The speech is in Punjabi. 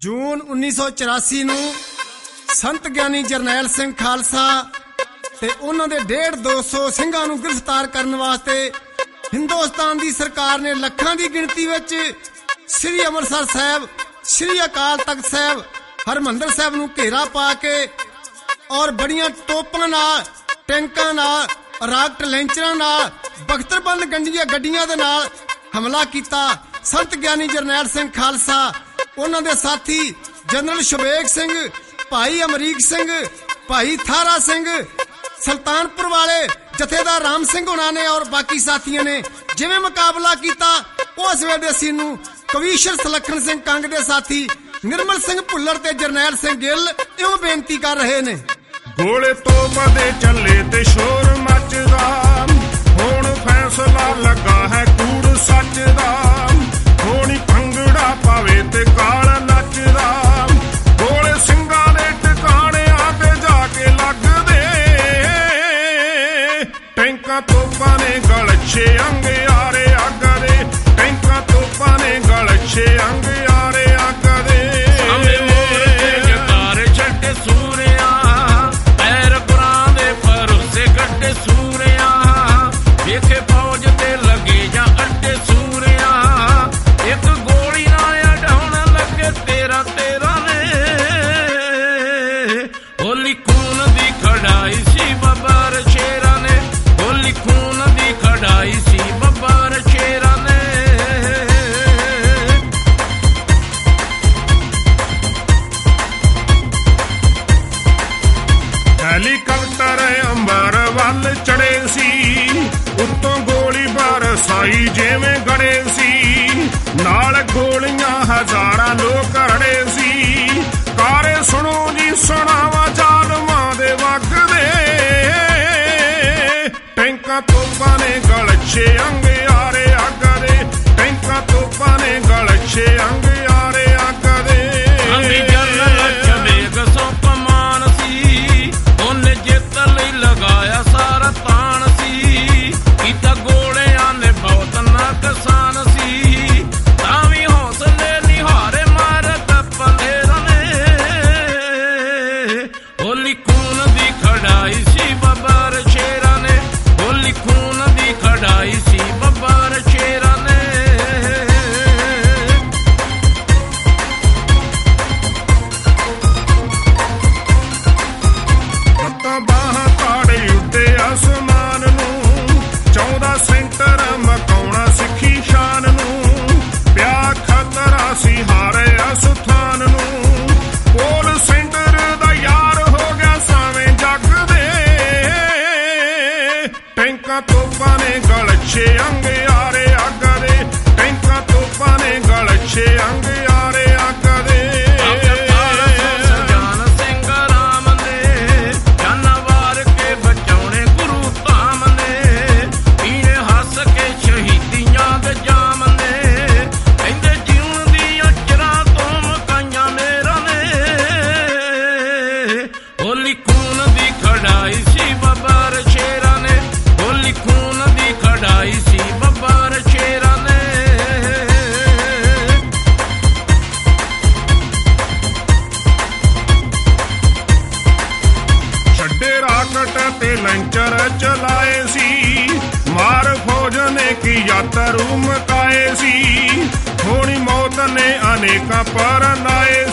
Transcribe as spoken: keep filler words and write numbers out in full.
ਜੂਨ ਉੱਨੀ ਸੌ ਚੁਰਾਸੀ ਨੂੰ ਸੰਤ ਗਿਆਨੀ ਜਰਨੈਲ ਸਿੰਘ ਖਾਲਸਾ ਤੇ ਉਹਨਾਂ ਦੇ ਡੇਢ ਦੋ ਸੌ ਸਿੰਘਾਂ ਨੂੰ ਗ੍ਰਿਫਤਾਰ ਕਰਨ ਵਾਸਤੇ ਹਿੰਦੁਸਤਾਨ ਦੀ ਸਰਕਾਰ ਨੇ ਲੱਖਾਂ ਦੀ ਗਿਣਤੀ ਵਿੱਚ ਸ੍ਰੀ ਅੰਮ੍ਰਿਤਸਰ ਸਾਹਿਬ, ਸ੍ਰੀ ਅਕਾਲ ਤਖਤ ਸਾਹਿਬ, ਹਰਮੰਦਰ ਸਾਹਿਬ ਨੂੰ ਘੇਰਾ ਪਾ ਕੇ ਔਰ ਬੜੀਆਂ ਤੋਪਾਂ ਨਾਲ, ਟੈਂਕਾਂ ਨਾਲ, ਰਾਕਟ ਲੈਂਚਰਾਂ ਨਾਲ, ਬਖਤਰਬੰਦ ਗੰਡੀਆਂ ਗੱਡੀਆਂ ਦੇ ਨਾਲ ਹਮਲਾ ਕੀਤਾ। ਸੰਤ ਗਿਆਨੀ ਜਰਨੈਲ ਸਿੰਘ ਖਾਲਸਾ, ਉਹਨਾਂ ਦੇ ਸਾਥੀ ਜਨਰਲ ਸ਼ੁਬੇਗ ਸਿੰਘ, ਭਾਈ ਅਮਰੀਕ ਸਿੰਘ, ਭਾਈ ਥਾਰਾ ਸਿੰਘ, ਸੁਲਤਾਨਪੁਰ ਵਾਲੇ ਜਥੇਦਾਰ ਰਾਮ ਸਿੰਘ ਹੋਣਾ ਨੇ ਔਰ ਬਾਕੀ ਸਾਥੀਆਂ ਨੇ ਜਿਵੇਂ ਮੁਕਾਬਲਾ ਕੀਤਾ, ਉਸ ਵੇਲੇ ਅਸੀਂ ਨੂੰ ਕਵੀਸ਼ਰ ਸੁਲੱਖਣ ਸਿੰਘ ਕੰਗ ਦੇ ਸਾਥੀ ਨਿਰਮਲ ਸਿੰਘ ਭੁੱਲਰ ਤੇ ਜਰਨੈਲ ਸਿੰਘ ਗਿੱਲ ਇਉਂ ਬੇਨਤੀ ਕਰ ਰਹੇ ਨੇ। ਗੋਲੇ ਤੋਂ ਵਧੇ ਚੱਲੇ ਤੇ ਸ਼ੋਰ ਮੱਚਦਾ, ਹੁਣ ਫੈਸਲਾ ਲੱਗਾ ਹੈ ਕੂੜ ਸੱਚ ਦਾ, ਹੋਣੀ ਭੰਗੜਾ ਪਾਵੇ ਤੇ ਕਾਲ ਨੱਚਦਾ, ਗੋਲੇ ਸਿੰਘਾਂ ਦੇ ਟਿਕਾਣਿਆਂ ਤੇ ਜਾ ਕੇ ਲੱਗਦੇ, ਟੈਂਕਾਂ ਤੋਪਾਂ ਨੇ ਗਲਛੇ ਅੰਗਿਆਰੇ ਅੱਗ ਦੇ, ਟੈਂਕਾਂ ਤੋਪਾਂ ਨੇ ਗਲਛੇ ਅੰਗਿਆਰੇ ਅੱਗ ਦੇ। ਵੇਖੇ ਫੌਜ ਤੇ ਲੱਗੇ ਜਾਂ ਅੱਡੇ ਸੂਰਿਆ, ਇੱਕ ਗੋਲੀ ਨਾਲ ਅਡਾਉਣ ਲੱਗੇ ਤੇਰਾ ਤੇਰਾ ਨੇ, ਹੋਲੀ ਖੂਨ ਦੀ ਖੜਾਈ ਸੀ ਬੱਬਰ ਸ਼ੇਰਾਂ ਨੇ, ਹੋਲੀ ਖੂਨ ਦੀ ਖੜਾਈ ਸੀ ਬੱਬਰ ਸ਼ੇਰਾਂ ਨੇ। ਹੈਲੀਕਾਪਟਰ ਅੰਬਰ ਵੱਲ ਚੜੇ ਸੀ, ਉੱਤੋਂ ਗੋਲੀ ਬਰਸਾਈ ਜਿਵੇਂ ਗੜੇ ਸੀ, ਨਾਲ ਗੋਲੀਆਂ ਹਜ਼ਾਰਾਂ ਲੋਕ ਰੜੇ ਸੀ, ਕਾਰੇ ਸੁਣੋ ਜੀ ਸੁਣਾਵਾ ਜ਼ਾਲਮਾਂ ਦੇ ਵਗਦੇ, ਟੈਂਕਾਂ ਤੋਪਾਂ ਨੇ ਗਲਛੇ ਅੰਗਿਆਰੇ ਅੱਗ ਦੇ, ਟੈਂਕਾਂ ਤੋਪਾਂ ਨੇ ਗਲਛੇ ਅੰਗਿਆਰੇ ਅੱਗ ਦੇ। ਉਹਨੇ ਜਿੱਤ ਲਈ ਲਗਾਇਆ ਸਾਰਾ ਤਾਣ ਸੀ, ਕੀਤਾ ਗੋਲਿਆਂ ਨੇ ਬਹੁਤ ਨੁਕਸਾਨ ਸੀ, ਤਾਂ ਵੀ ਹੌਸਲੇ ਨਿਹਾਰੇ ਮਾਰਤ ਪਲੇਰਾਂ ਨੇ, ਹੋਲੀ ਖੂਨ ਦੀ ਖੜਾਈ ਸੀ ਬੱਬਰ ਸ਼ੇਰਾਂ ਨੇ, ਹੋਲੀ ਖੂਨ ਦੀ ਖੜਾਈ ਸੀ ਬੱਬਰ ਸ਼ੇਰਾਂ ਨੇ। ਬਾਹਾਂ ਤਾੜੇ ਉੱਤੇ ਆਸਮਾਨ ਨੂੰ, ਚੌਦਾਂ ਸੈਂਟਰ ਮਕਾਉਣਾ ਸਿੱਖੀ ਸ਼ਾਨ ਨੂੰ, ਪਿਆ ਖਤਰਾ ਸੀ ਹਾਰੇ ਅਸਥਾਨ ਨੂੰ, ਕੋਲ ਸੈਂਟਰ ਦਾ ਯਾਰ ਹੋ ਗਿਆ ਸਾਵੇਂ ਜੱਗ ਦੇ, ਟੈਂਕਾਂ ਤੋਪਾਂ ਨੇ ਗਲਛੇ ਅੰਗਿਆਰੇ ਅੱਗ ਦੇ, ਟੈਂਕਾਂ ਤੋਪਾਂ ਨੇ ਗਲਛੇ ਅੰਗਿਆਰੇ ਅੱਗ ਦੇ। ਹੋਲੀ ਖੂਨ ਦੀ ਖੜਾਈ ਸੀ ਬੱਬਰ ਸ਼ੇਰਾਂ ਨੇ, ਹੋਲੀ ਖੂਨ ਦੀ ਖੜਾਈ ਸੀ ਬੱਬਰ ਸ਼ੇਰਾਂ ਨੇ। ਛੱਡੇ ਰਾਕਟ ਤੇ ਲੈਂਚਰ ਚਲਾਏ ਸੀ, ਮਾਰ ਫੌਜ ਨੇ ਕੀ ਯਾਤਰੂ ਮਕਾਏ ਸੀ, ਹੋਣੀ ਮੌਤ ਨੇ ਅਨੇਕਾਂ ਪਰ ਲਾਏ